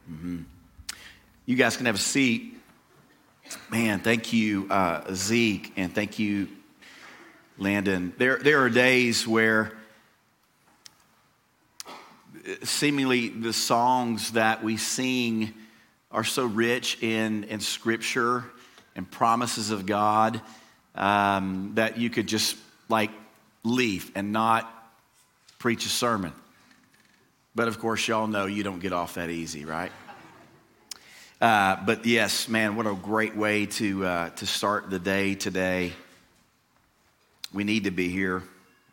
You guys can have a seat. Man, thank you, Zeke, and thank you, Landon. There are days where seemingly the songs that we sing are so rich in Scripture and promises of God that you could just leave and not preach a sermon. But of course, y'all know you don't get off that easy, right? But yes, man, what a great way to start the day today. We need to be here.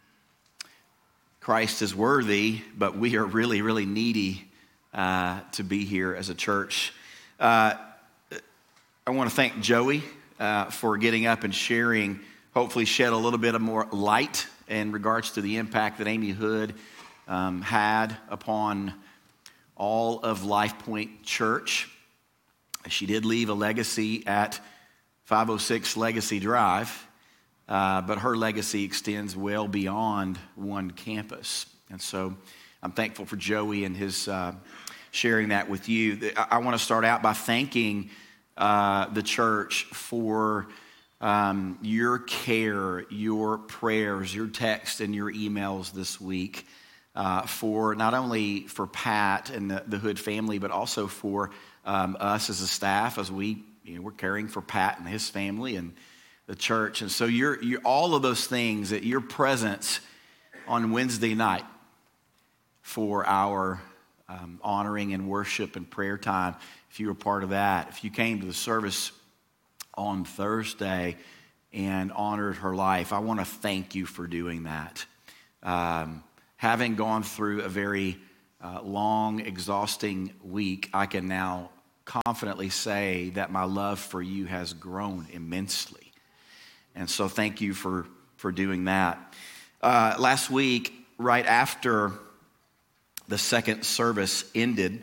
Christ is worthy, but we are really, really needy to be here as a church. I want to thank Joey for getting up and sharing, hopefully shed a little bit of more light in regards to the impact that Amy Hood had upon all of Life Point Church. She did leave a legacy at 506 Legacy Drive, but her legacy extends well beyond one campus. And so I'm thankful for Joey and his sharing that with you. I want to start out by thanking the church for your care, your prayers, your text, and your emails this week. For not only for Pat and the Hood family, but also for us as a staff, as we're caring for Pat and his family and the church. And so you're all of those things, that your presence on Wednesday night for our honoring and worship and prayer time, if you were part of that, if you came to the service on Thursday and honored her life, I want to thank you for doing that. Having gone through a very long, exhausting week, I can now confidently say that my love for you has grown immensely. And so thank you for doing that. Last week, right after the second service ended,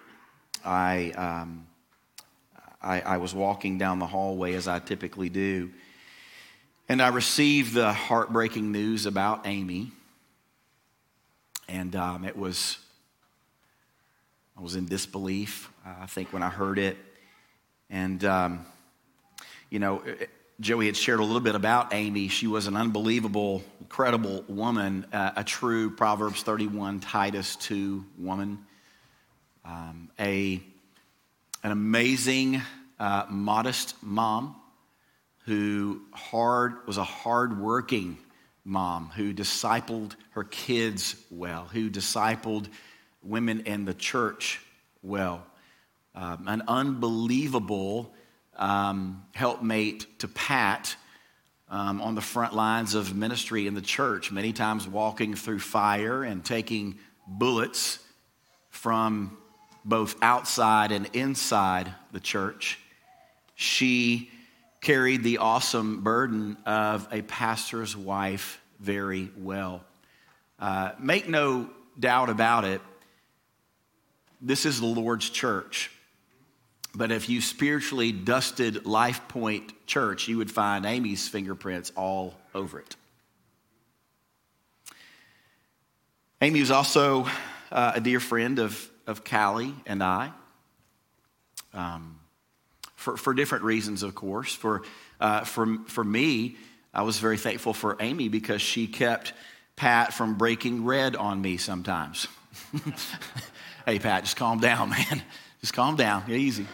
I was walking down the hallway as I typically do, and I received the heartbreaking news about Amy. And I was in disbelief, I think, when I heard it. And, Joey had shared a little bit about Amy. She was an unbelievable, incredible woman, a true Proverbs 31, Titus 2 woman, an amazing, modest mom who was a hardworking mom who discipled her kids well, who discipled women in the church well. An unbelievable helpmate to Pat on the front lines of ministry in the church, many times walking through fire and taking bullets from both outside and inside the church. She carried the awesome burden of a pastor's wife very well. Make no doubt about it, this is the Lord's church. But if you spiritually dusted Life Point Church, you would find Amy's fingerprints all over it. Amy was also a dear friend of Callie and I. For different reasons, of course. For me, I was very thankful for Amy because she kept Pat from breaking red on me sometimes. Hey, Pat, just calm down, man. Just calm down. Get easy.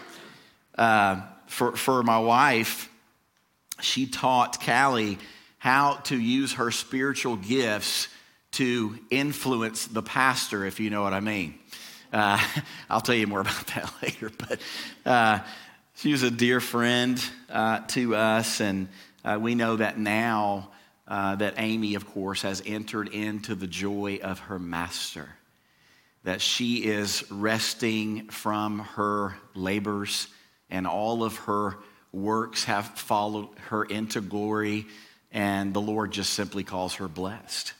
For my wife, she taught Callie how to use her spiritual gifts to influence the pastor, if you know what I mean. I'll tell you more about that later, but she was a dear friend to us, and we know that now that Amy, of course, has entered into the joy of her master, that she is resting from her labors, and all of her works have followed her into glory, and the Lord just simply calls her blessed.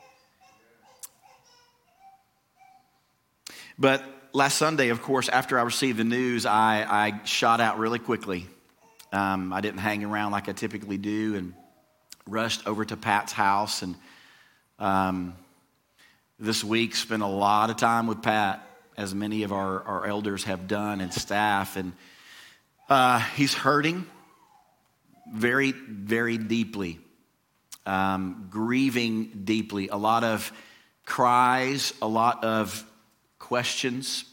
But last Sunday, of course, after I received the news, I shot out really quickly. I didn't hang around like I typically do and rushed over to Pat's house. And this week, spent a lot of time with Pat. as many of our elders have done and staff. And he's hurting very, very deeply, grieving deeply. A lot of cries, a lot of questions,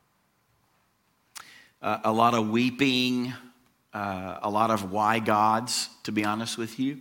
a lot of weeping, a lot of why gods, to be honest with you,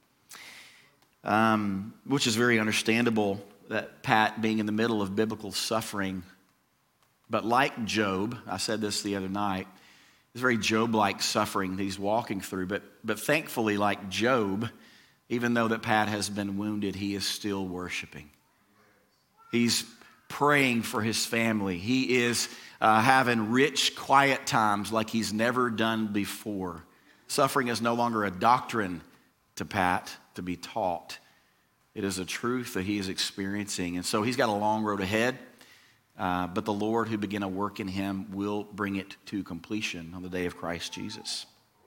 which is very understandable, that Pat being in the middle of biblical suffering. But like Job, I said this the other night, it's very Job-like suffering that he's walking through. But thankfully, like Job, even though that Pat has been wounded, he is still worshiping. He's praying for his family. He is having rich, quiet times like he's never done before. Suffering is no longer a doctrine to Pat to be taught. It is a truth that he is experiencing. And so he's got a long road ahead, but the Lord who began a work in him will bring it to completion on the day of Christ Jesus.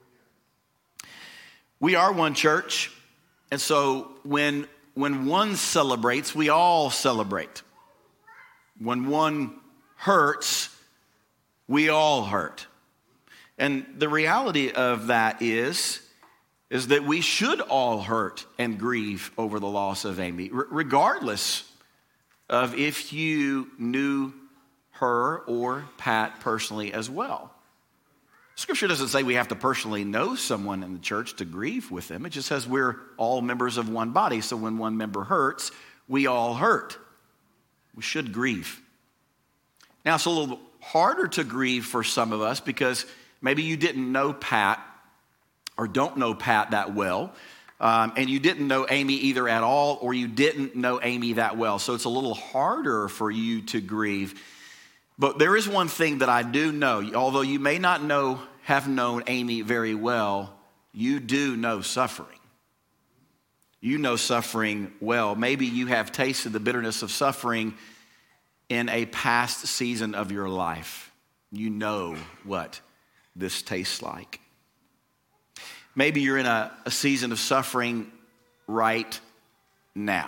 We are one church, and so when one celebrates, we all celebrate. When one hurts, we all hurt. And the reality of that is that we should all hurt and grieve over the loss of Amy, regardless of if you knew her or Pat personally as well. Scripture doesn't say we have to personally know someone in the church to grieve with them. It just says we're all members of one body. So when one member hurts, we all hurt. We should grieve. Now, it's a little harder to grieve for some of us because maybe you didn't know Pat or don't know Pat that well, and you didn't know Amy either at all, or you didn't know Amy that well. So it's a little harder for you to grieve. But there is one thing that I do know. Although you may not have known Amy very well, you do know suffering. You know suffering well. Maybe you have tasted the bitterness of suffering in a past season of your life. You know what this tastes like. Maybe you're in a season of suffering right now.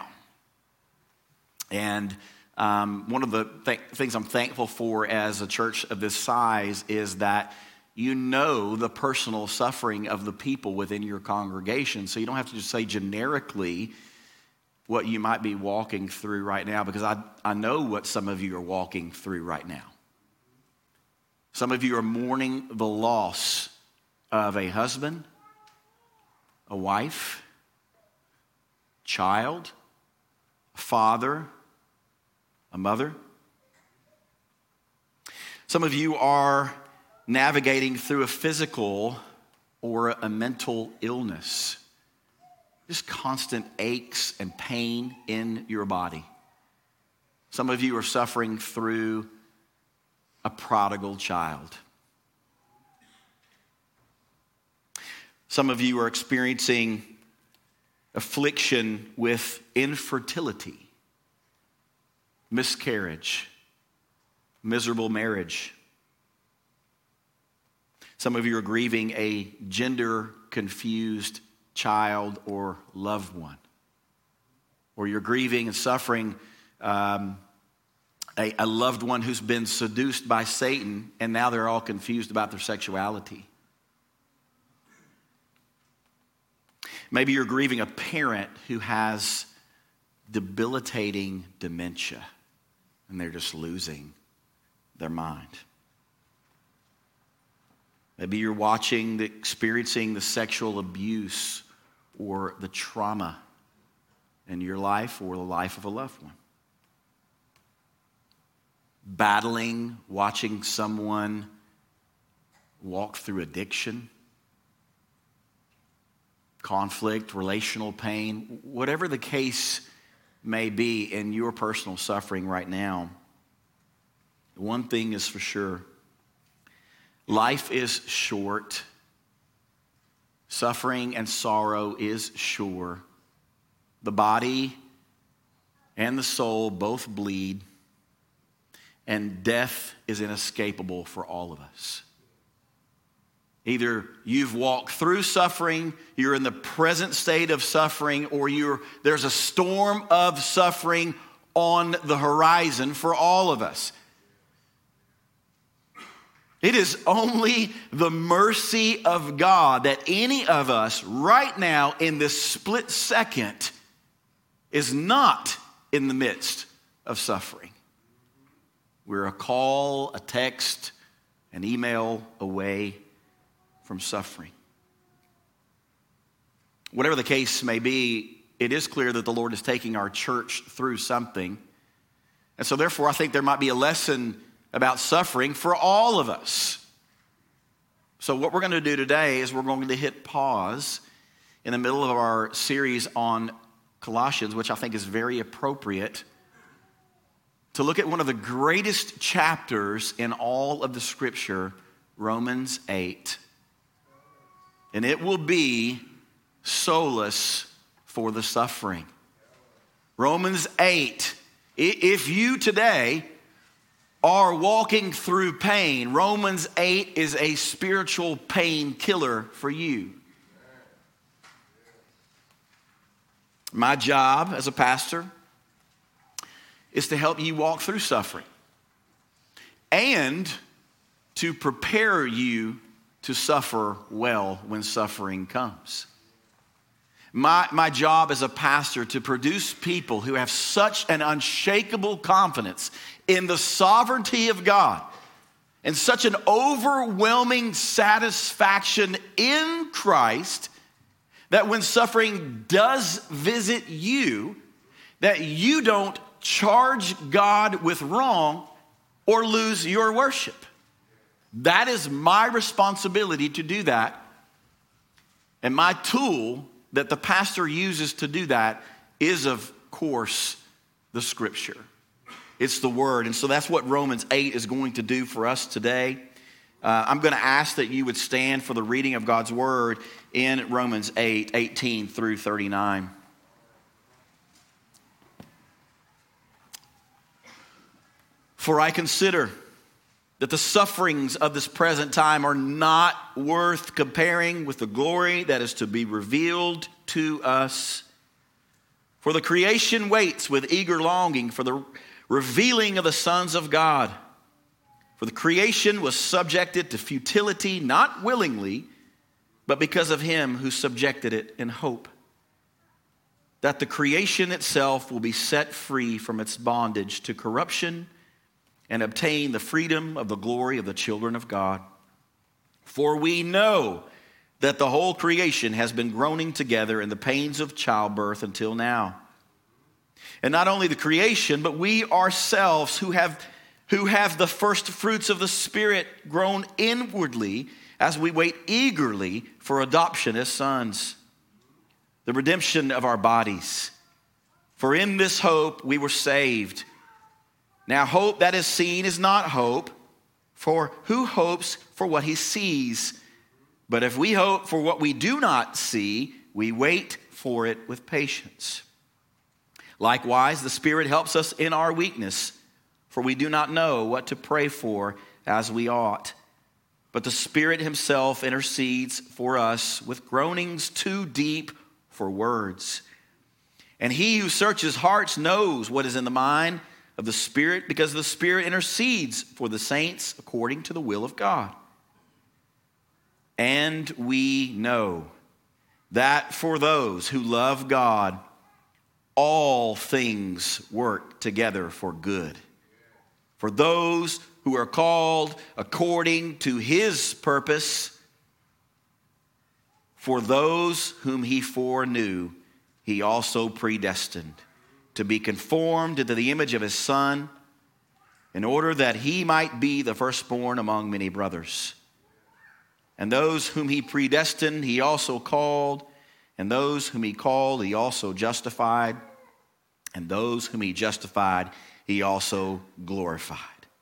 And one of the things I'm thankful for as a church of this size is that you know the personal suffering of the people within your congregation. So you don't have to just say generically what you might be walking through right now, because I know what some of you are walking through right now. Some of you are mourning the loss of a husband, a wife, child, a father, a mother. Some of you are navigating through a physical or a mental illness. Just constant aches and pain in your body. Some of you are suffering through a prodigal child. Some of you are experiencing affliction with infertility, miscarriage, miserable marriage. Some of you are grieving a gender-confused child or loved one. Or you're grieving and suffering a loved one who's been seduced by Satan, and now they're all confused about their sexuality. Maybe you're grieving a parent who has debilitating dementia, and they're just losing their mind. Maybe you're experiencing the sexual abuse or the trauma in your life or the life of a loved one. Watching someone walk through addiction, conflict, relational pain, whatever the case may be in your personal suffering right now, one thing is for sure: life is short. Suffering and sorrow is sure. The body and the soul both bleed, and death is inescapable for all of us. Either you've walked through suffering, you're in the present state of suffering, or there's a storm of suffering on the horizon for all of us. It is only the mercy of God that any of us right now in this split second is not in the midst of suffering. We're a call, a text, an email away from suffering. Whatever the case may be, it is clear that the Lord is taking our church through something. And so therefore, I think there might be a lesson about suffering for all of us. So what we're going to do today is we're going to hit pause in the middle of our series on Colossians, which I think is very appropriate, to look at one of the greatest chapters in all of the Scripture, Romans 8. And it will be solace for the suffering. Romans 8. If you today are walking through pain, Romans 8 is a spiritual painkiller for you. My job as a pastor is to help you walk through suffering and to prepare you to suffer well when suffering comes. My job as a pastor to produce people who have such an unshakable confidence in the sovereignty of God and such an overwhelming satisfaction in Christ that when suffering does visit you, that you don't charge God with wrong or lose your worship. That is my responsibility to do that. And my tool that the pastor uses to do that is, of course, the Scripture. It's the Word. And so that's what Romans 8 is going to do for us today. I'm going to ask that you would stand for the reading of God's Word in Romans 8, 18 through 39. For I consider that the sufferings of this present time are not worth comparing with the glory that is to be revealed to us. For the creation waits with eager longing for the revealing of the sons of God. For the creation was subjected to futility, not willingly, but because of him who subjected it in hope, that the creation itself will be set free from its bondage to corruption and obtain the freedom of the glory of the children of God. For we know that the whole creation has been groaning together in the pains of childbirth until now. And not only the creation, but we ourselves who have the first fruits of the Spirit groan inwardly as we wait eagerly for adoption as sons, the redemption of our bodies. For in this hope we were saved. Now hope that is seen is not hope, for who hopes for what he sees? But if we hope for what we do not see, we wait for it with patience. Likewise, the Spirit helps us in our weakness, for we do not know what to pray for as we ought. But the Spirit himself intercedes for us with groanings too deep for words. And he who searches hearts knows what is in the mind of the Spirit, because the Spirit intercedes for the saints according to the will of God. And we know that for those who love God, all things work together for good. For those who are called according to his purpose, for those whom he foreknew, he also predestined to be conformed into the image of his Son, in order that he might be the firstborn among many brothers. And those whom he predestined, he also called. And those whom he called, he also justified. And those whom he justified, he also glorified.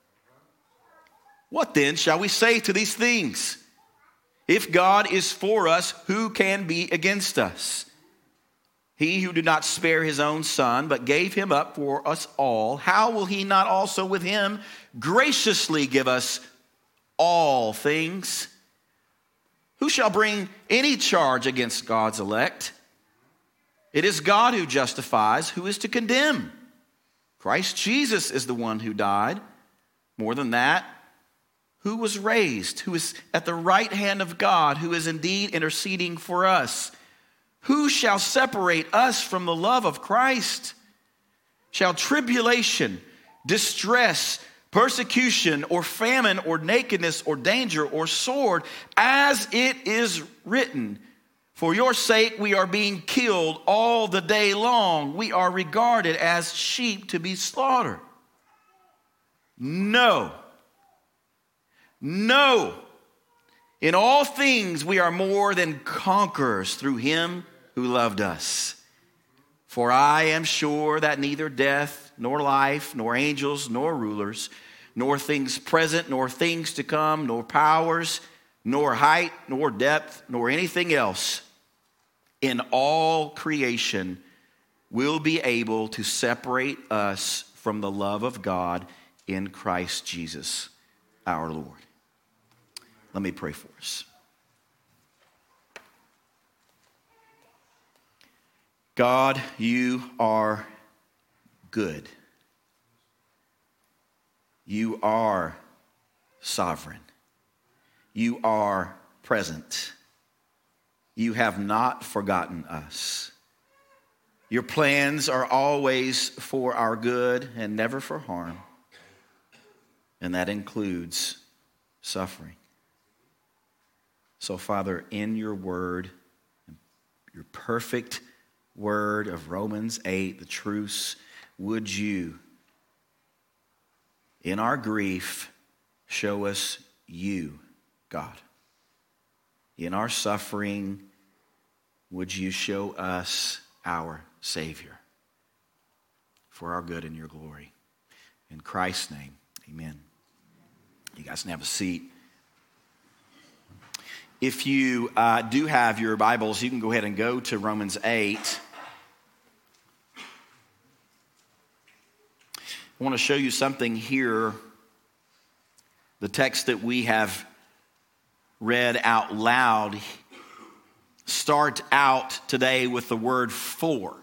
What then shall we say to these things? If God is for us, who can be against us? He who did not spare his own Son, but gave him up for us all, how will he not also with him graciously give us all things? Who shall bring any charge against God's elect? It is God who justifies. Who is to condemn? Christ Jesus is the one who died. More than that, who was raised, who is at the right hand of God, who is indeed interceding for us. Who shall separate us from the love of Christ? Shall tribulation, distress, persecution, or famine, or nakedness, or danger, or sword, as it is written, for your sake we are being killed all the day long. We are regarded as sheep to be slaughtered. No. No. In all things we are more than conquerors through him who loved us. For I am sure that neither death, nor life, nor angels, nor rulers, nor things present, nor things to come, nor powers, nor height, nor depth, nor anything else in all creation will be able to separate us from the love of God in Christ Jesus our Lord. Let me pray for us. God, you are good. You are sovereign. You are present. You have not forgotten us. Your plans are always for our good and never for harm. And that includes suffering. So, Father, in your word, your perfect word of Romans 8, the truths, would you, in our grief, show us you, God. In our suffering, would you show us our Savior for our good and your glory. In Christ's name, amen. You guys can have a seat. If you do have your Bibles, you can go ahead and go to Romans 8. I want to show you something here. The text that we have read out loud start out today with the word for.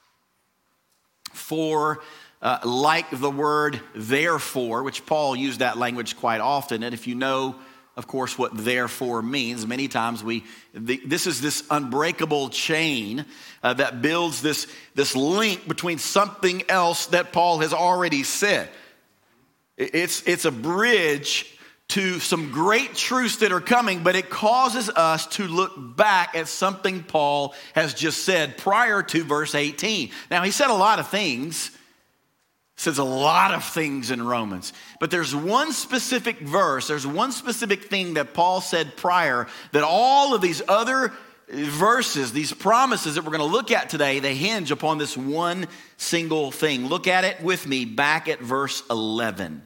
For, like the word therefore, which Paul used that language quite often. And if you know, of course, what therefore means, many times this is this unbreakable chain that builds this link between something else that Paul has already said. It's a bridge to some great truths that are coming, but it causes us to look back at something Paul has just said prior to verse 18. Now, he said a lot of things. Says a lot of things in Romans. But there's one specific verse, there's one specific thing that Paul said prior that all of these other verses, these promises that we're going to look at today, they hinge upon this one single thing. Look at it with me back at verse 11.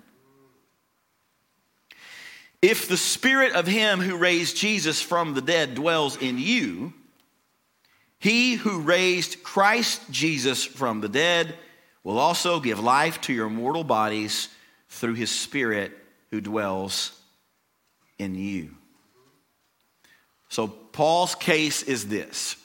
If the spirit of him who raised Jesus from the dead dwells in you, he who raised Christ Jesus from the dead will also give life to your mortal bodies through his Spirit who dwells in you. So Paul's case is this.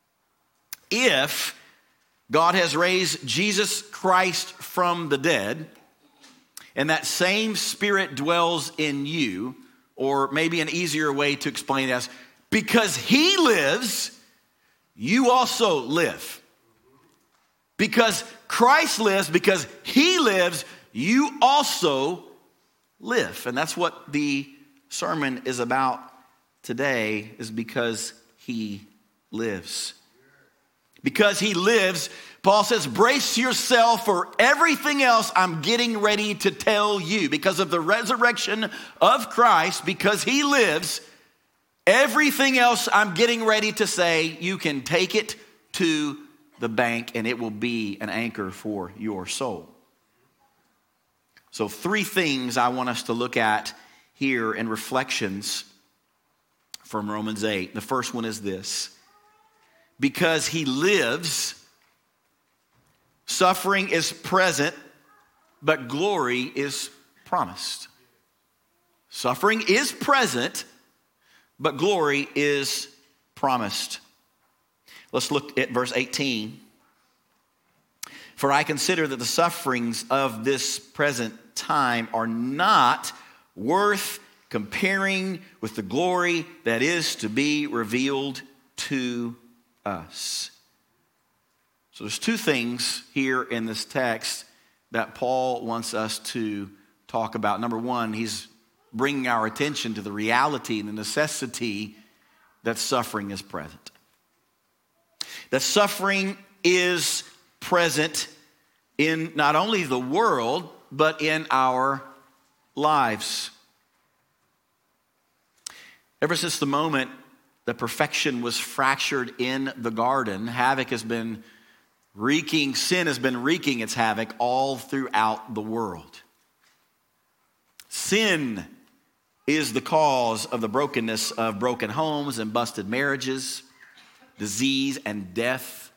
If God has raised Jesus Christ from the dead, and that same Spirit dwells in you, or maybe an easier way to explain it as, because he lives, you also live. Because Christ lives, because he lives, you also live. And that's what the sermon is about today, is because he lives. Because he lives, Paul says, brace yourself for everything else I'm getting ready to tell you. Because of the resurrection of Christ, because he lives, everything else I'm getting ready to say, you can take it to the bank and it will be an anchor for your soul. So 3 things I want us to look at here in reflections from Romans 8. The first one is this. Because he lives, suffering is present, but glory is promised. Suffering is present, but glory is promised. Let's look at verse 18. For I consider that the sufferings of this present time are not worth comparing with the glory that is to be revealed to us. So there's two things here in this text that Paul wants us to talk about. Number one, he's bringing our attention to the reality and the necessity that suffering is present. That suffering is present in not only the world, but in our lives. Ever since the moment that perfection was fractured in the garden, sin has been wreaking its havoc all throughout the world. Sin is the cause of the brokenness of broken homes and busted marriages, disease and death.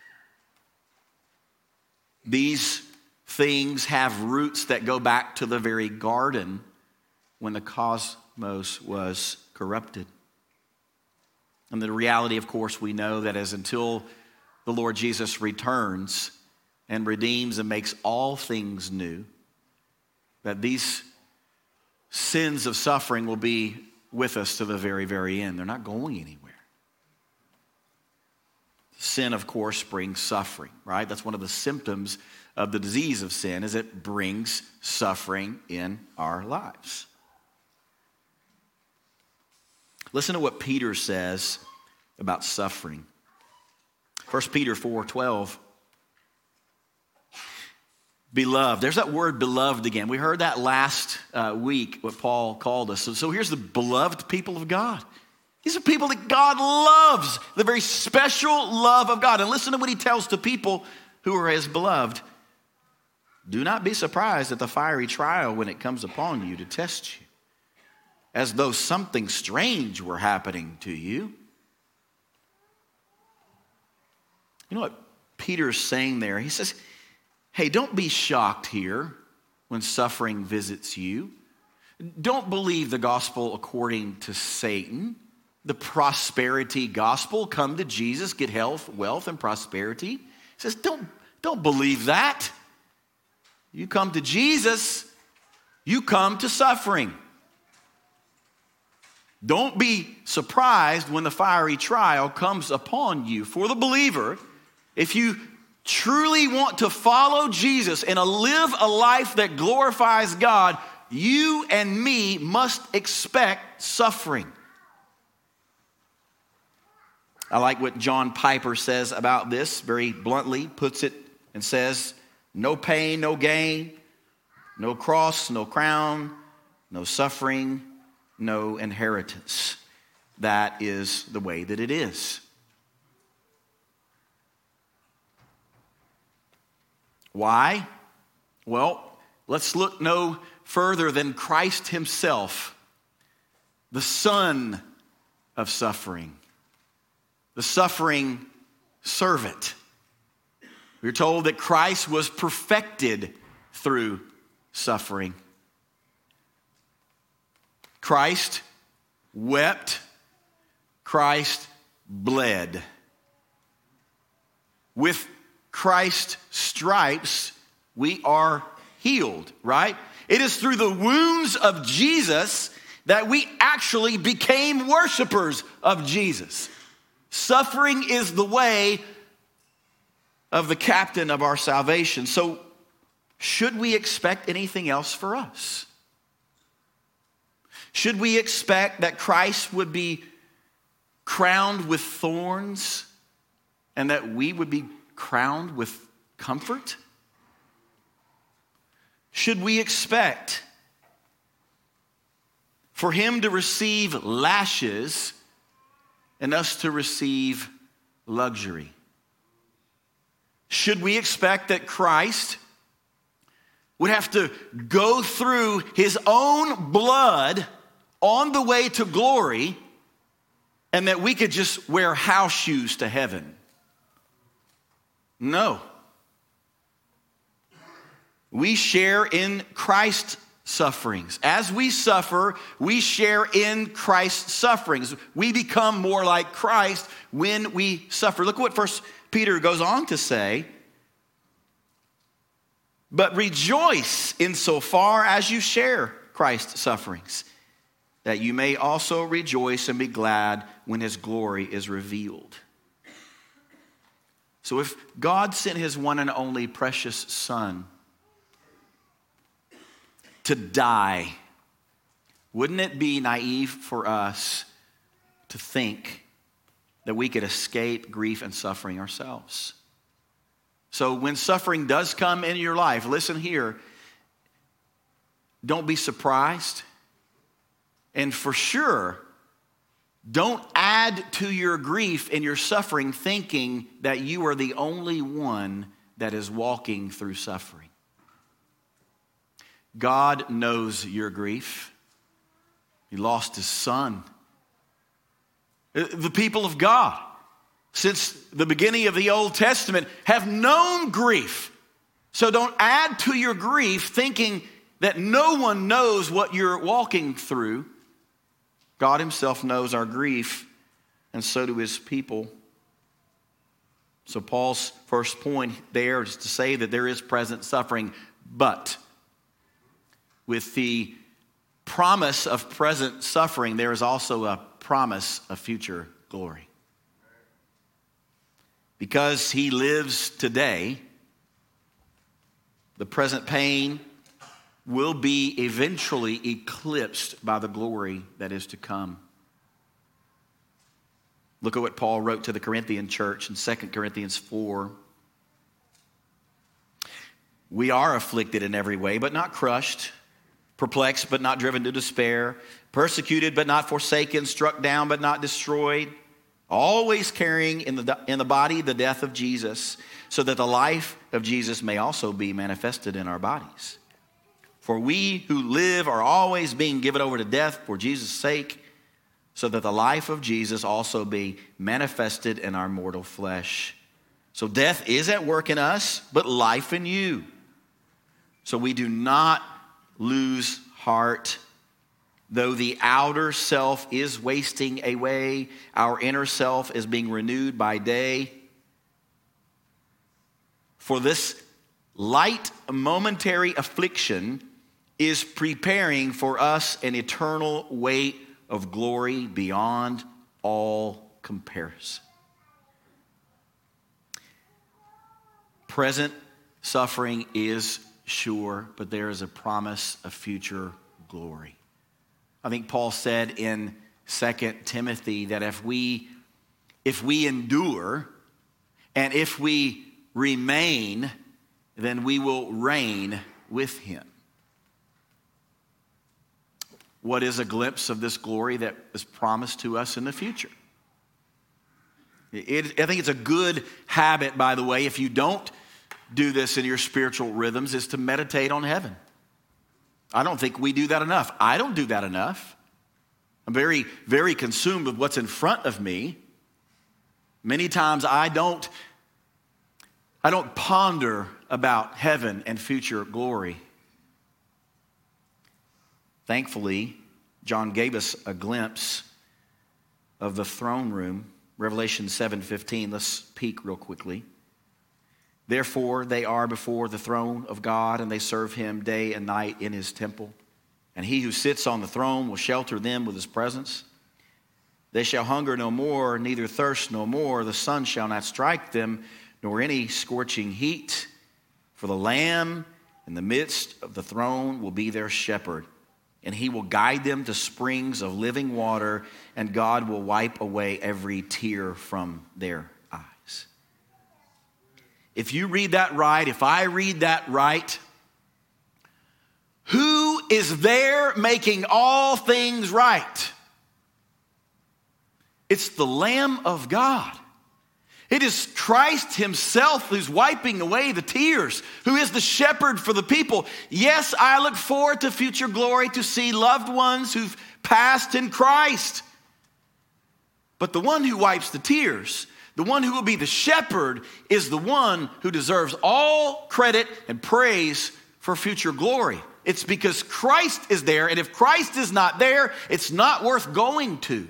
These things have roots that go back to the very garden when the cosmos was corrupted. And the reality, of course, we know that is until the Lord Jesus returns and redeems and makes all things new, that these sins of suffering will be with us to the very, very end. They're not going anywhere. Sin, of course, brings suffering, right? That's one of the symptoms of the disease of sin, is it brings suffering in our lives. Listen to what Peter says about suffering. 1 Peter 4:12. Beloved. There's that word beloved again. We heard that last week, what Paul called us. So here's the beloved people of God. These are people that God loves, the very special love of God. And listen to what he tells to people who are his beloved. Do not be surprised at the fiery trial when it comes upon you to test you, as though something strange were happening to you. You know what Peter's saying there? He says, hey, don't be shocked here when suffering visits you. Don't believe the gospel according to Satan, the prosperity gospel. Come to Jesus, get health, wealth, and prosperity. He says, don't believe that. You come to Jesus, you come to suffering. Don't be surprised when the fiery trial comes upon you. For the believer, if you truly want to follow Jesus and live a life that glorifies God, you and me must expect suffering. I like what John Piper says about this, very bluntly puts it and says, no pain, no gain, no cross, no crown, no suffering, no inheritance. That is the way that it is. Why? Well, let's look no further than Christ himself, the son of suffering, the suffering servant. We're told that Christ was perfected through suffering. Christ wept. Christ bled. With Christ's stripes, we are healed, right? It is through the wounds of Jesus that we actually became worshipers of Jesus. Suffering is the way of the captain of our salvation. So, should we expect anything else for us? Should we expect that Christ would be crowned with thorns and that we would be crowned with comfort? Should we expect for him to receive lashes and us to receive luxury? Should we expect that Christ would have to go through his own blood on the way to glory and that we could just wear house shoes to heaven? No. We share in Christ's sufferings. As we suffer, we share in Christ's sufferings. We become more like Christ when we suffer. Look what 1 Peter goes on to say. But rejoice insofar as you share Christ's sufferings, that you may also rejoice and be glad when his glory is revealed. So if God sent his one and only precious Son to die, wouldn't it be naive for us to think that we could escape grief and suffering ourselves? So when suffering does come in your life, listen here, don't be surprised. And for sure, don't add to your grief and your suffering thinking that you are the only one that is walking through suffering. God knows your grief. He lost his Son. The people of God, since the beginning of the Old Testament, have known grief. So don't add to your grief thinking that no one knows what you're walking through. God himself knows our grief, and so do his people. So Paul's first point there is to say that there is present suffering, but with the promise of present suffering, there is also a promise of future glory. Because he lives today, the present pain will be eventually eclipsed by the glory that is to come. Look at what Paul wrote to the Corinthian church in 2 Corinthians 4. We are afflicted in every way, but not crushed, perplexed, but not driven to despair, persecuted, but not forsaken, struck down, but not destroyed, always carrying in the body the death of Jesus, so that the life of Jesus may also be manifested in our bodies. For we who live are always being given over to death for Jesus' sake, so that the life of Jesus also be manifested in our mortal flesh. So death is at work in us, but life in you. So we do not lose heart. Though the outer self is wasting away, our inner self is being renewed by day. For this light momentary affliction is preparing for us an eternal weight of glory beyond all comparison. Present suffering is sure, but there is a promise of future glory. I think Paul said in 2 Timothy that if we endure and if we remain, then we will reign with him. What is a glimpse of this glory that is promised to us in the future? I think it's a good habit, by the way, if you don't do this in your spiritual rhythms, is to meditate on heaven. I don't think we do that enough. I don't do that enough. I'm very, very consumed with what's in front of me. Many times I don't ponder about heaven and future glory. Thankfully, John gave us a glimpse of the throne room. Revelation 7:15. Let's peek real quickly. Therefore, they are before the throne of God, and they serve him day and night in his temple. And he who sits on the throne will shelter them with his presence. They shall hunger no more, neither thirst no more. The sun shall not strike them, nor any scorching heat. For the Lamb in the midst of the throne will be their shepherd. And he will guide them to springs of living water, and God will wipe away every tear from their eyes. If you read that right, if I read that right, who is there making all things right? It's the Lamb of God. It is Christ himself who's wiping away the tears, who is the shepherd for the people. Yes, I look forward to future glory to see loved ones who've passed in Christ. But the one who wipes the tears, the one who will be the shepherd, is the one who deserves all credit and praise for future glory. It's because Christ is there, and if Christ is not there, it's not worth going to.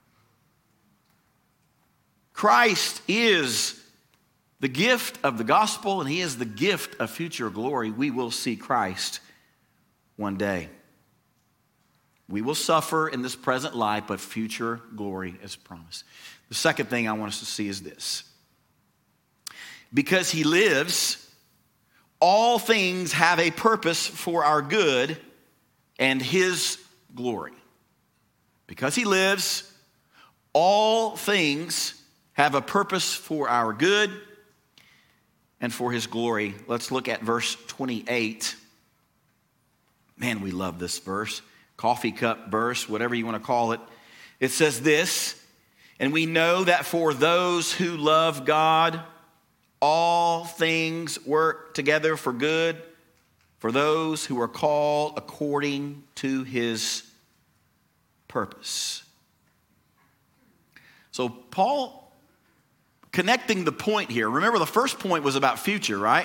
Christ is the gift of the gospel, and he is the gift of future glory. We will see Christ one day. We will suffer in this present life, but future glory is promised. The second thing I want us to see is this. Because he lives, all things have a purpose for our good and his glory. Because he lives, all things have a purpose for our good and for his glory. Let's look at verse 28. Man, we love this verse. Coffee cup verse, whatever you want to call it. It says this, and we know that for those who love God, all things work together for good, for those who are called according to his purpose. So Paul, connecting the point here. Remember, the first point was about future, right?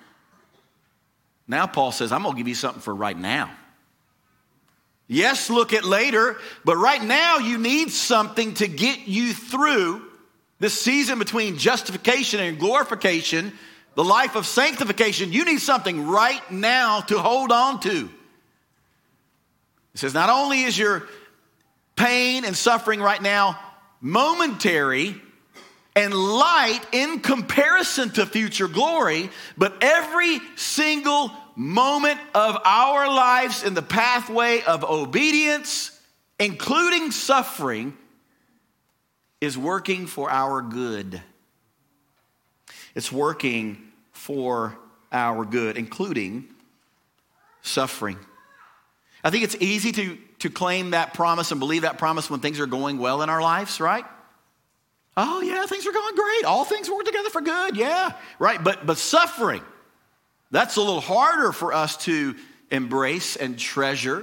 Now Paul says, I'm going to give you something for right now. Yes, look at later, but right now you need something to get you through this season between justification and glorification, the life of sanctification. You need something right now to hold on to. It says not only is your pain and suffering right now momentary and light in comparison to future glory, but every single moment of our lives in the pathway of obedience, including suffering, is working for our good. It's working for our good, including suffering. I think it's easy to claim that promise and believe that promise when things are going well in our lives, right? Oh yeah, things are going great. All things work together for good, yeah, right. But suffering, that's a little harder for us to embrace and treasure.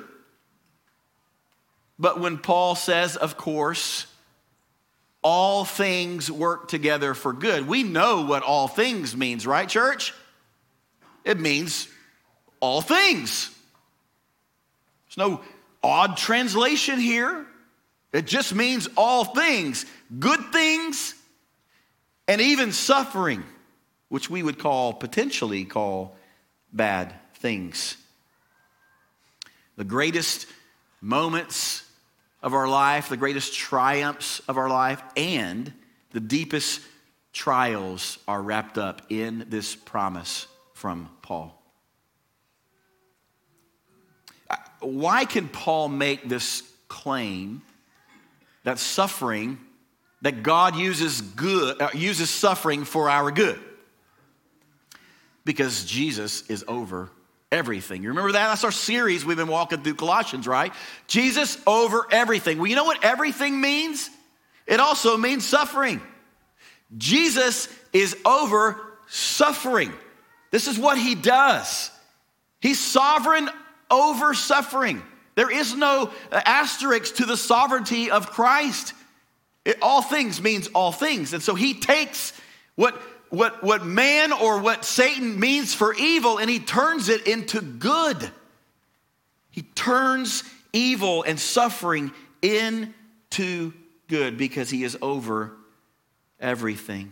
But when Paul says, of course, all things work together for good, we know what all things means, right, church? It means all things. There's no odd translation here. It just means all things, good things, and even suffering, which we would potentially call bad things. The greatest moments of our life, the greatest triumphs of our life, and the deepest trials are wrapped up in this promise from Paul. Why can Paul make this claim that suffering, that God uses suffering for our good? Because Jesus is over everything. You remember that? That's our series we've been walking through Colossians, right? Jesus over everything. Well, you know what everything means? It also means suffering. Jesus is over suffering. This is what he does. He's sovereign over suffering. There is no asterisk to the sovereignty of Christ. All things means all things. And so he takes what man or what Satan means for evil and he turns it into good. He turns evil and suffering into good because he is over everything.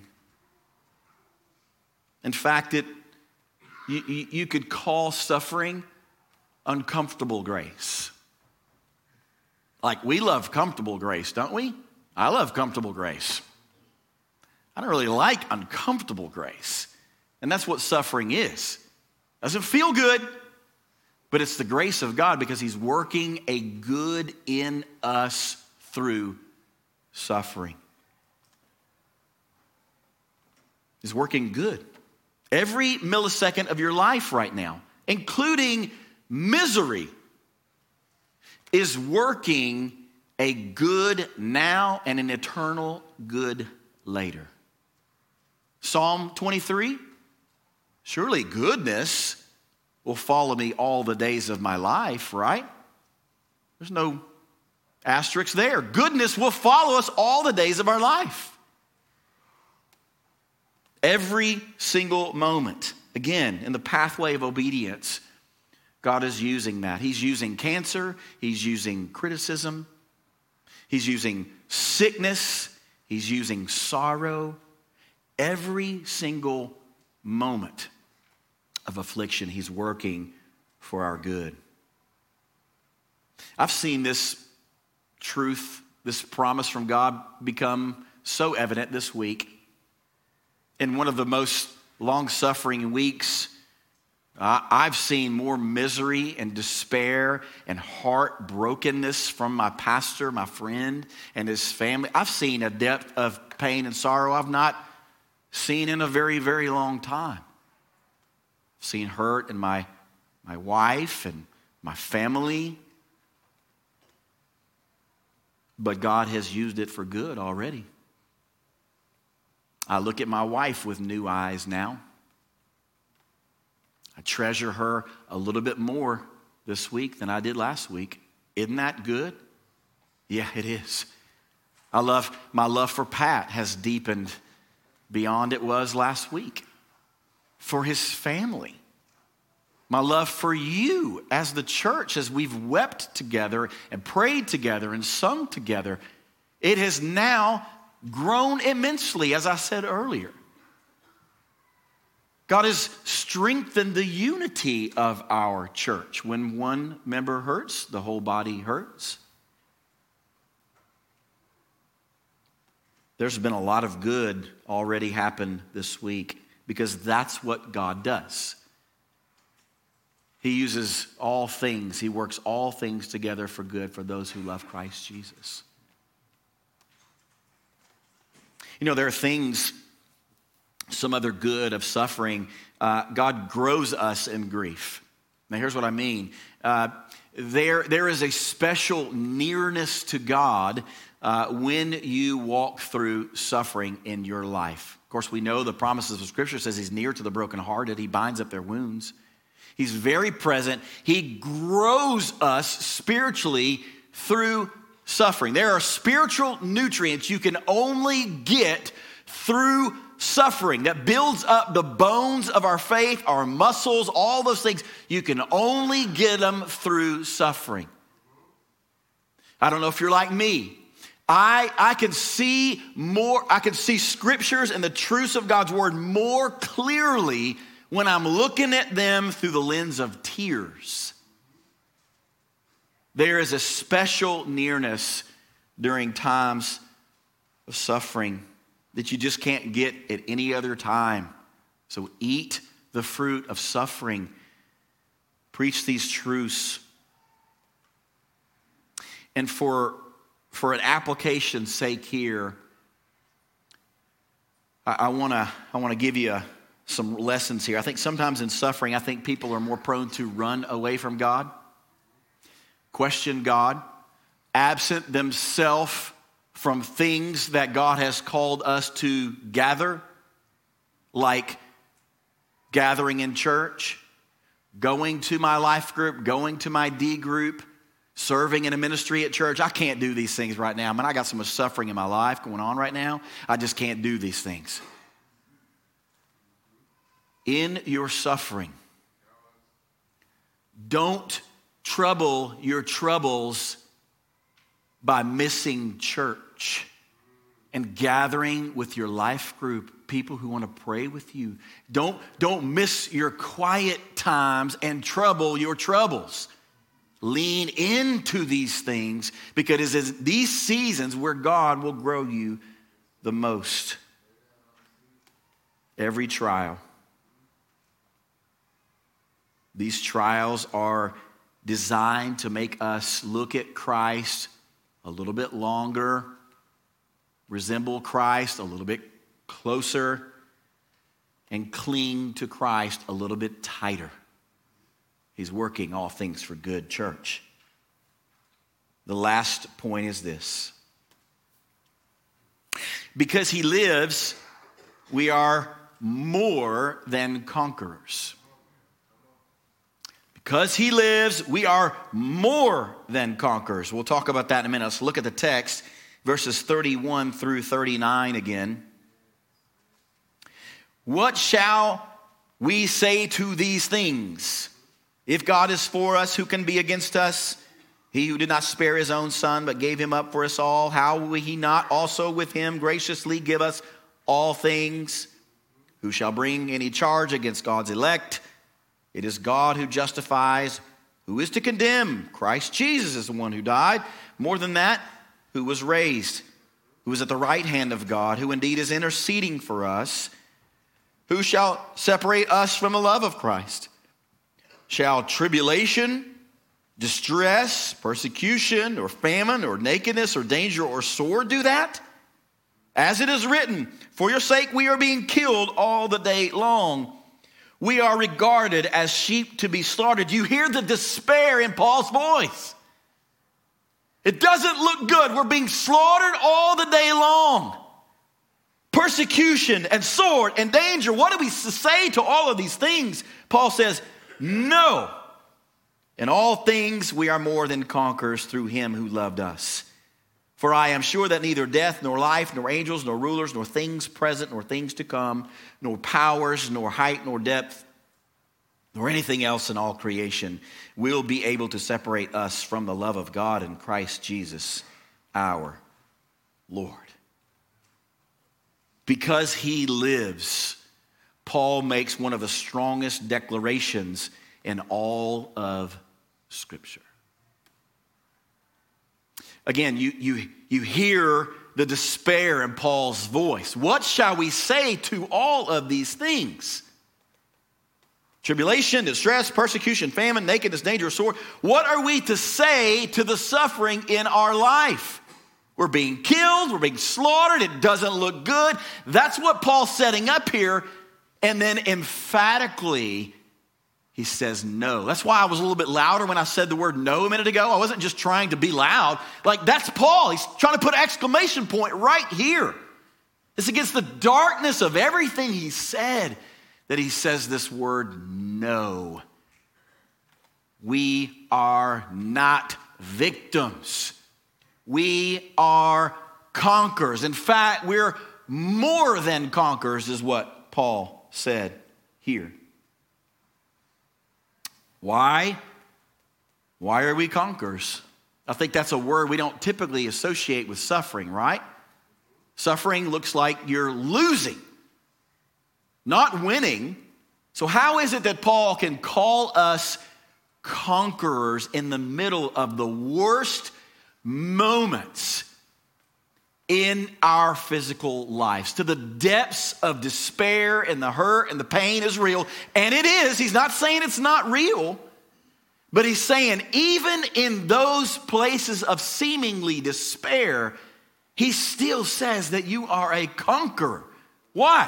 In fact, you could call suffering uncomfortable grace. Like, we love comfortable grace, don't we? I love comfortable grace. I don't really like uncomfortable grace. And that's what suffering is. Doesn't feel good, but it's the grace of God because he's working a good in us through suffering. He's working good. Every millisecond of your life right now, including misery, is working a good now and an eternal good later. Psalm 23, surely goodness will follow me all the days of my life, right? There's no asterisk there. Goodness will follow us all the days of our life. Every single moment, again, in the pathway of obedience, God is using that. He's using cancer. He's using criticism. He's using sickness. He's using sorrow. Every single moment of affliction, he's working for our good. I've seen this truth, this promise from God become so evident this week. In one of the most long-suffering weeks, I've seen more misery and despair and heartbrokenness from my pastor, my friend, and his family. I've seen a depth of pain and sorrow I've not seen in a very, very long time. I've seen hurt in my wife and my family. But God has used it for good already. I look at my wife with new eyes now. I treasure her a little bit more this week than I did last week. Isn't that good? Yeah, it is. My love for Pat has deepened beyond it was last week. For his family. My love for you as the church, as we've wept together and prayed together and sung together, it has now grown immensely, as I said earlier. God has strengthened the unity of our church. When one member hurts, the whole body hurts. There's been a lot of good already happened this week because that's what God does. He uses all things. He works all things together for good for those who love Christ Jesus. You know, there are things, some other good of suffering. God grows us in grief. Now, here's what I mean. There is a special nearness to God when you walk through suffering in your life. Of course, we know the promises of Scripture says He's near to the brokenhearted. He binds up their wounds. He's very present. He grows us spiritually through suffering. There are spiritual nutrients you can only get through suffering that builds up the bones of our faith, our muscles, all those things. You can only get them through suffering. I don't know if you're like me. I can see scriptures and the truths of God's word more clearly when I'm looking at them through the lens of tears. There is a special nearness during times of suffering that you just can't get at any other time. So eat the fruit of suffering. Preach these truths. And for an application's sake here, I want to give you some lessons here. I think sometimes in suffering, I think people are more prone to run away from God, question God, absent themselves from things that God has called us to gather, like gathering in church, going to my life group, going to my D group, serving in a ministry at church. I can't do these things right now. Man, I got so much suffering in my life going on right now. I just can't do these things. In your suffering, don't trouble your troubles by missing church and gathering with your life group, people who want to pray with you. Don't miss your quiet times and trouble your troubles. Lean into these things because it is these seasons where God will grow you the most. Every trial. These trials are designed to make us look at Christ a little bit longer, resemble Christ a little bit closer, and cling to Christ a little bit tighter. He's working all things for good, church. The last point is this. Because He lives, we are more than conquerors. Because He lives, we are more than conquerors. We'll talk about that in a minute. Let's look at the text, verses 31 through 39 again. What shall we say to these things? If God is for us, who can be against us? He who did not spare His own Son, but gave Him up for us all, how will He not also with Him graciously give us all things? Who shall bring any charge against God's elect? It is God who justifies. Who is to condemn? Christ Jesus is the one who died. More than that, who was raised, who is at the right hand of God, who indeed is interceding for us. Who shall separate us from the love of Christ? Shall tribulation, distress, persecution, or famine, or nakedness, or danger, or sword do that? As it is written, for your sake we are being killed all the day long. We are regarded as sheep to be slaughtered. You hear the despair in Paul's voice. It doesn't look good. We're being slaughtered all the day long. Persecution and sword and danger. What do we say to all of these things? Paul says, no. In all things we are more than conquerors through him who loved us. For I am sure that neither death, nor life, nor angels, nor rulers, nor things present, nor things to come, nor powers, nor height, nor depth, nor anything else in all creation will be able to separate us from the love of God in Christ Jesus, our Lord. Because he lives, Paul makes one of the strongest declarations in all of Scripture. Again, you hear the despair in Paul's voice. What shall we say to all of these things? Tribulation, distress, persecution, famine, nakedness, danger, sword. What are we to say to the suffering in our life? We're being killed. We're being slaughtered. It doesn't look good. That's what Paul's setting up here. And then emphatically, he says no. That's why I was a little bit louder when I said the word no a minute ago. I wasn't just trying to be loud. Like, that's Paul. He's trying to put an exclamation point right here. It's against the darkness of everything he said that he says this word no. We are not victims. We are conquerors. In fact, we're more than conquerors, is what Paul said here. Why? Why are we conquerors? I think that's a word we don't typically associate with suffering, right? Suffering looks like you're losing, not winning. So how is it that Paul can call us conquerors in the middle of the worst moments in our physical lives? To the depths of despair and the hurt and the pain is real. And it is. He's not saying it's not real. But he's saying even in those places of seemingly despair, he still says that you are a conqueror. Why?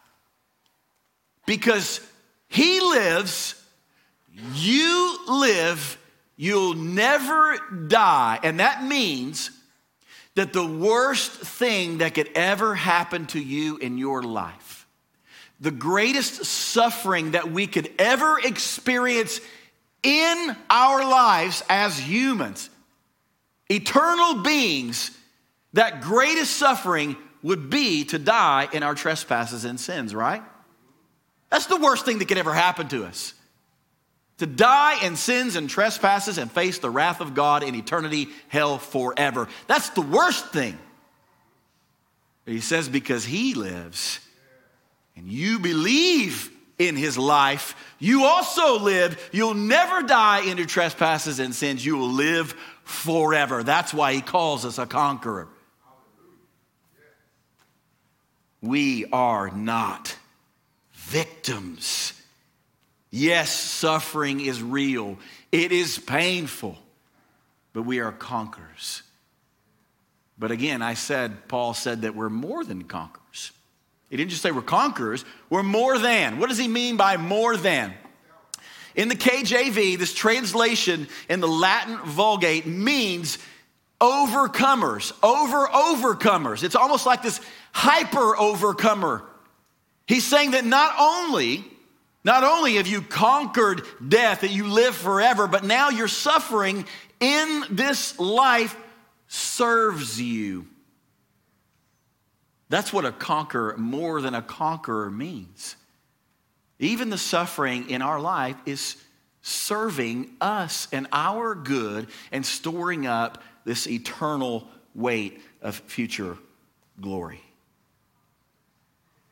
Because he lives, you live, you'll never die. And that means that the worst thing that could ever happen to you in your life, the greatest suffering that we could ever experience in our lives as humans, eternal beings, that greatest suffering would be to die in our trespasses and sins, right? That's the worst thing that could ever happen to us. To die in sins and trespasses and face the wrath of God in eternity, hell forever. That's the worst thing. But he says because he lives and you believe in his life, you also live. You'll never die in your trespasses and sins. You will live forever. That's why he calls us a conqueror. We are not victims. Yes, suffering is real. It is painful, but we are conquerors. But again, Paul said that we're more than conquerors. He didn't just say we're conquerors, we're more than. What does he mean by more than? In the KJV, this translation in the Latin Vulgate means overcomers, overcomers. It's almost like this hyper overcomer. He's saying that not only have you conquered death, that you live forever, but now your suffering in this life serves you. That's what a conqueror, more than a conqueror, means. Even the suffering in our life is serving us and our good and storing up this eternal weight of future glory.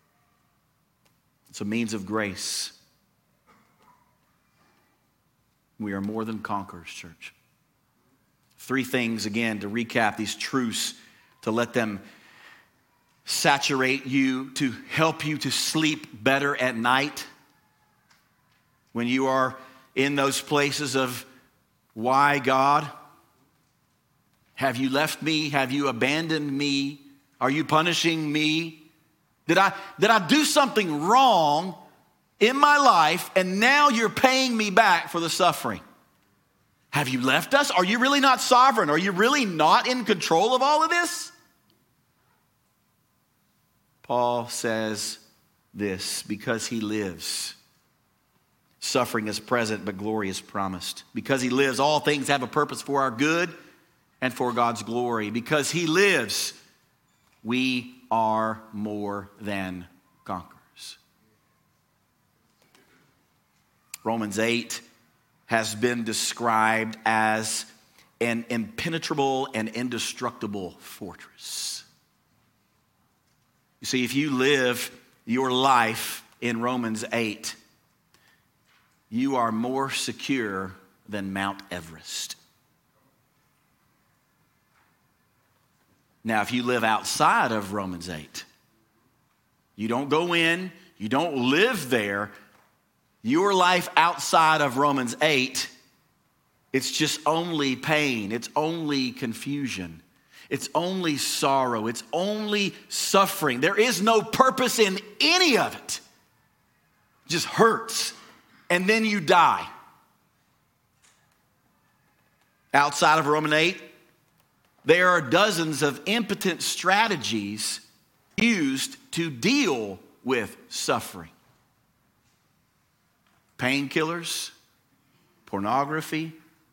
It's a means of grace. We are more than conquerors, church. 3 things, again, to recap these truths, to let them saturate you, to help you to sleep better at night. When you are in those places of, why, God? Have you left me? Have you abandoned me? Are you punishing me? Did I do something wrong in my life and now you're paying me back for the suffering? Have you left us? Are you really not sovereign? Are you really not in control of all of this? Paul says this, because he lives. Suffering is present, but glory is promised. Because he lives, all things have a purpose for our good and for God's glory. Because he lives, we are more than conquerors. Romans 8 has been described as an impenetrable and indestructible fortress. You see, if you live your life in Romans 8, you are more secure than Mount Everest. Now, if you live outside of Romans 8, you don't go in, you don't live there, your life outside of Romans 8, it's just only pain, it's only confusion, it's only sorrow, it's only suffering. There is no purpose in any of it. It just hurts, and then you die. Outside of Romans 8, there are dozens of impotent strategies used to deal with suffering. Painkillers, pornography,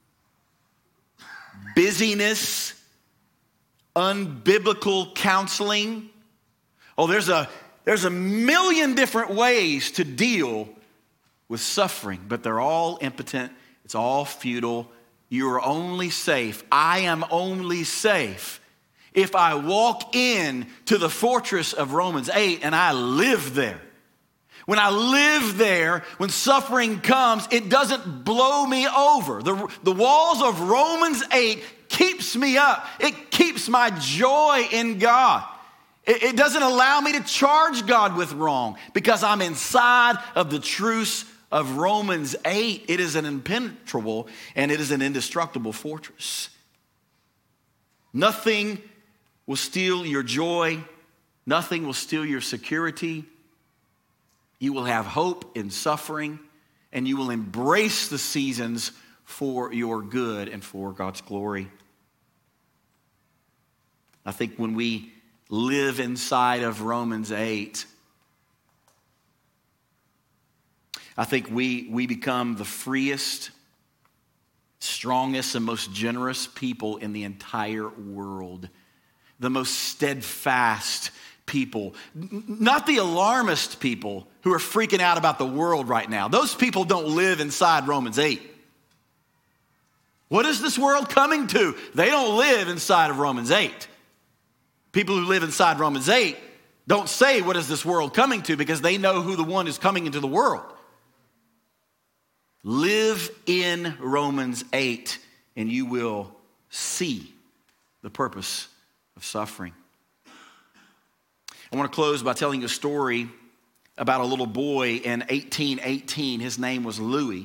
busyness, unbiblical counseling. Oh, there's a million different ways to deal with suffering, but they're all impotent. It's all futile. You are only safe. I am only safe if I walk in to the fortress of Romans 8 and I live there. When I live there, when suffering comes, it doesn't blow me over. The walls of Romans 8 keeps me up. It keeps my joy in God. It doesn't allow me to charge God with wrong because I'm inside of the truths of Romans 8. It is an impenetrable and it is an indestructible fortress. Nothing will steal your joy. Nothing will steal your security. You will have hope in suffering, and you will embrace the seasons for your good and for God's glory. I think when we live inside of Romans 8, I think we become the freest, strongest, and most generous people in the entire world. The most steadfast people. Not the alarmist people who are freaking out about the world right now. Those people don't live inside Romans 8. What is this world coming to? They don't live inside of Romans 8. People who live inside Romans 8 don't say, what is this world coming to? Because they know who the one is coming into the world. Live in Romans 8 and you will see the purpose of suffering. I want to close by telling you a story about a little boy in 1818. His name was Louis.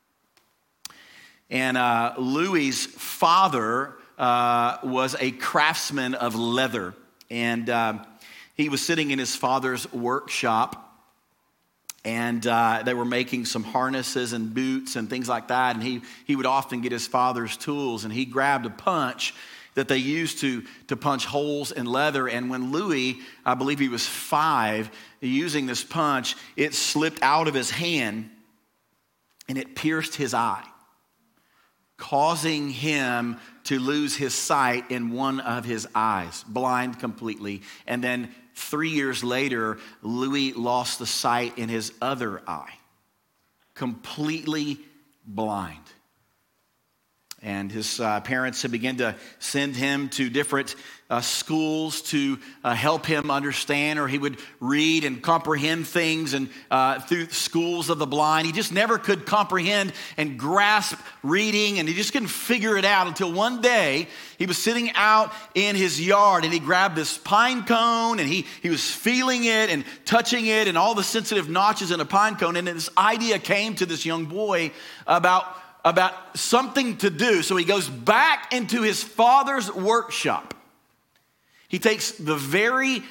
And Louis's father was a craftsman of leather. And he was sitting in his father's workshop. And they were making some harnesses and boots and things like that. And he would often get his father's tools. And he grabbed a punch that they used to punch holes in leather. And when Louis, I believe he was 5, using this punch, it slipped out of his hand and it pierced his eye, causing him to lose his sight in one of his eyes, blind completely. And then 3 years later, Louis lost the sight in his other eye, completely blind. And his parents had begun to send him to different schools to help him understand, or he would read and comprehend things and through schools of the blind. He just never could comprehend and grasp reading, and he just couldn't figure it out until one day he was sitting out in his yard and he grabbed this pine cone and he was feeling it and touching it and all the sensitive notches in a pine cone. And this idea came to this young boy about something to do. So he goes back into his father's workshop. He takes the very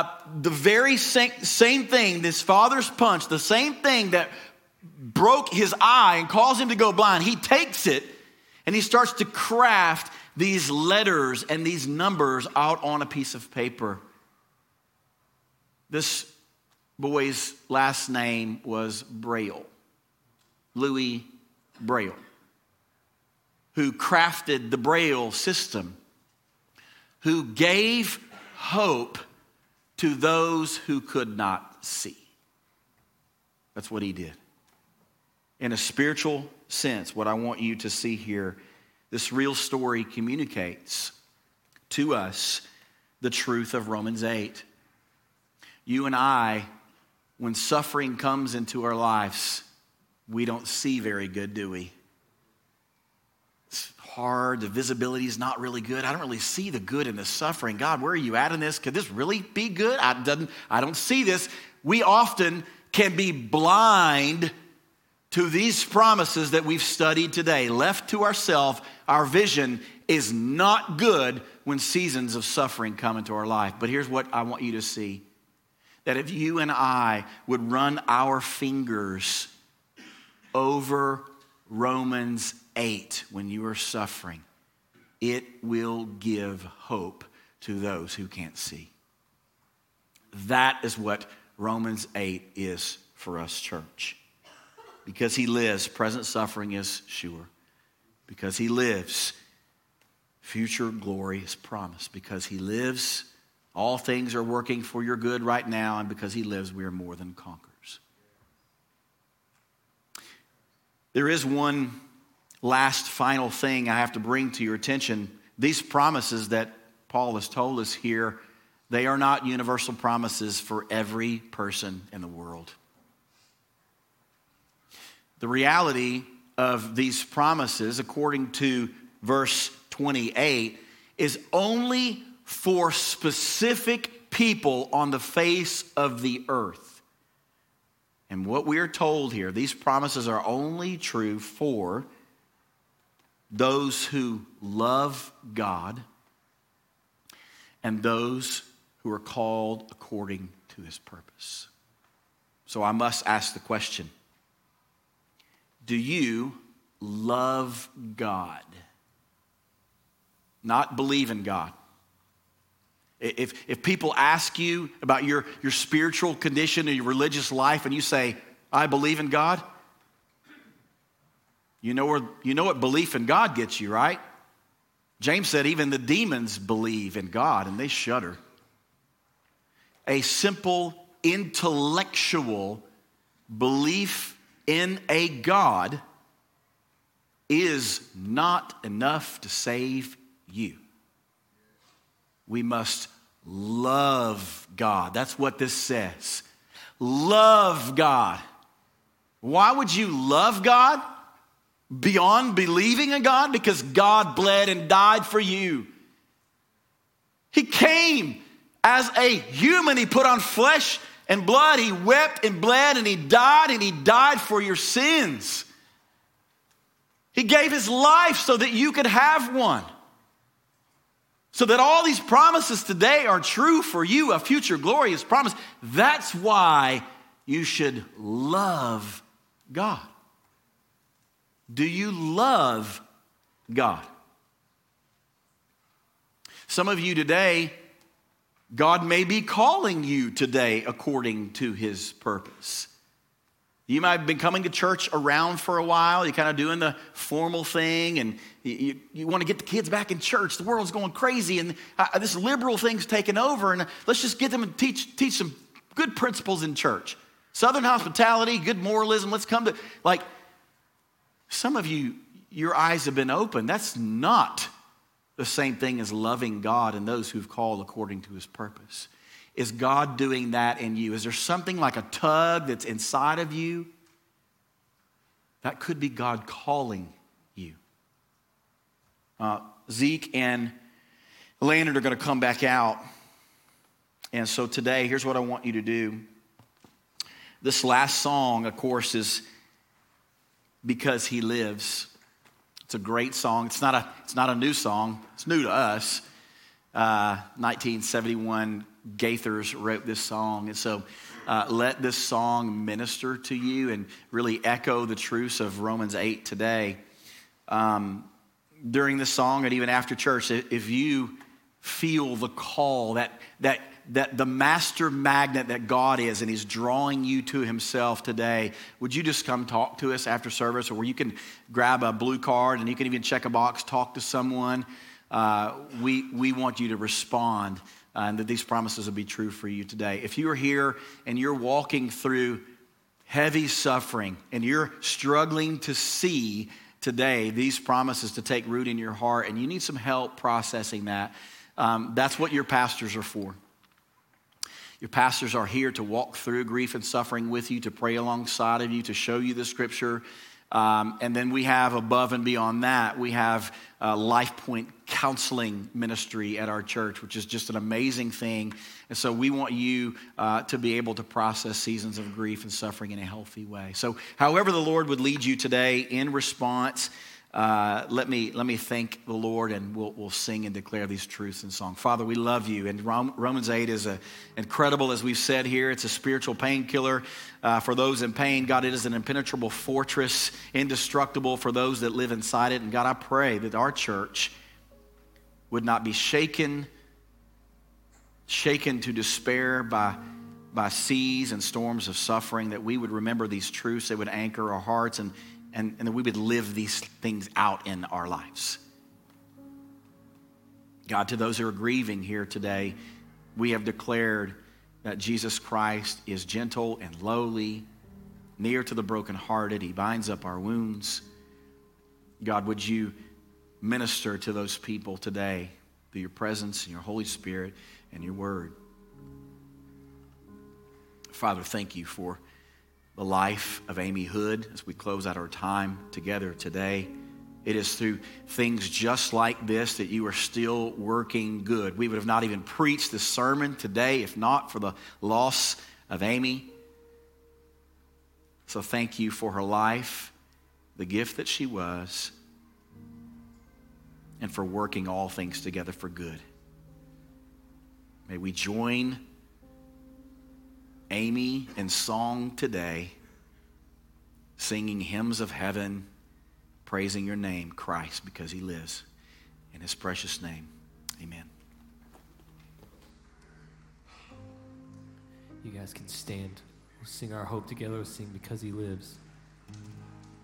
same thing, this father's punch, the same thing that broke his eye and caused him to go blind. He takes it and he starts to craft these letters and these numbers out on a piece of paper. This boy's last name was Braille, Louis Braille, who crafted the Braille system, who gave hope to those who could not see. That's what he did. In a spiritual sense, what I want you to see here, this real story communicates to us the truth of Romans 8. You and I, when suffering comes into our lives, we don't see very good, do we? It's hard. The visibility is not really good. I don't really see the good in the suffering. God, where are you at in this? Could this really be good? I don't see this. We often can be blind to these promises that we've studied today. Left to ourselves, our vision is not good when seasons of suffering come into our life. But here's what I want you to see. That if you and I would run our fingers over Romans 8 when you are suffering, it will give hope to those who can't see. That is what Romans 8 is for us, church. Because he lives, present suffering is sure. Because he lives, future glory is promised. Because he lives, all things are working for your good right now. And because he lives, we are more than conquerors. There is one last final thing I have to bring to your attention. These promises that Paul has told us here, they are not universal promises for every person in the world. The reality of these promises, according to verse 28, is only for specific people on the face of the earth. And what we are told here, these promises are only true for those who love God and those who are called according to his purpose. So I must ask the question, do you love God? Not believe in God. If people ask you about your spiritual condition or your religious life and you say, I believe in God, you know what belief in God gets you, right? James said even the demons believe in God and they shudder. A simple intellectual belief in a God is not enough to save you. We must love God. That's what this says. Love God. Why would you love God beyond believing in God? Because God bled and died for you. He came as a human. He put on flesh and blood. He wept and bled and he died for your sins. He gave his life so that you could have one. So that all these promises today are true for you, a future glorious promise. That's why you should love God. Do you love God? Some of you today, God may be calling you today according to his purpose. You might have been coming to church around for a while. You're kind of doing the formal thing, and you want to get the kids back in church. The world's going crazy, and this liberal thing's taken over, and let's just get them and teach some good principles in church. Southern hospitality, good moralism. Let's come to, like, some of you, your eyes have been opened. That's not the same thing as loving God and those who've called according to his purpose. Is God doing that in you? Is there something like a tug that's inside of you? That could be God calling you. Zeke and Landon are going to come back out. And so today, here's what I want you to do. This last song, of course, is Because He Lives. It's a great song. It's not a new song. It's new to us. 1971, Gaithers wrote this song. And so let this song minister to you and really echo the truths of Romans 8 today. During this song and even after church, if you feel the call that the master magnet that God is, and he's drawing you to himself today, would you just come talk to us after service, or where you can grab a blue card and you can even check a box, talk to someone. We want you to respond, and that these promises will be true for you today. If you are here and you're walking through heavy suffering and you're struggling to see today these promises to take root in your heart, and you need some help processing that, that's what your pastors are for. Your pastors are here to walk through grief and suffering with you, to pray alongside of you, to show you the scripture. And then we have, above and beyond that, we have Life Point counseling ministry at our church, which is just an amazing thing. And so we want you to be able to process seasons of grief and suffering in a healthy way. So however the Lord would lead you today in response, let me thank the Lord, and we'll sing and declare these truths in song. Father, we love you, and Romans 8 is incredible, as we've said here. It's a spiritual painkiller for those in pain. God, it is an impenetrable fortress, indestructible for those that live inside it. And God, I pray that our church would not be shaken to despair by seas and storms of suffering, that we would remember these truths, that would anchor our hearts, and that we would live these things out in our lives. God, to those who are grieving here today, we have declared that Jesus Christ is gentle and lowly, near to the brokenhearted. He binds up our wounds. God, would you minister to those people today through your presence and your Holy Spirit and your word. Father, thank you for the life of Amy Hood as we close out our time together today. It is through things just like this that you are still working good. We would have not even preached this sermon today if not for the loss of Amy. So thank you for her life, the gift that she was, and for working all things together for good. May we join Amy in song today, singing hymns of heaven, praising your name, Christ, because he lives. In his precious name, amen. You guys can stand. We'll sing our hope together. We'll sing Because He Lives.